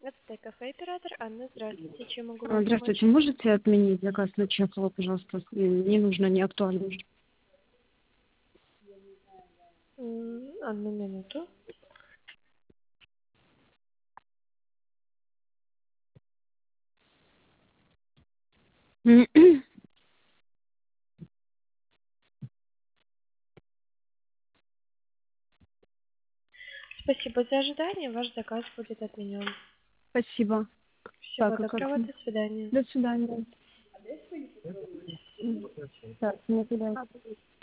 Это кафе оператор Анна. Здравствуйте. Чем могу вам Здравствуйте, помочь? можете отменить заказ на Чехова, пожалуйста? Не нужно, не актуально. Одну минуту. Спасибо за ожидание. Ваш заказ будет отменен. Спасибо. Всего Так, а как? доброго. До свидания. До свидания. Так, не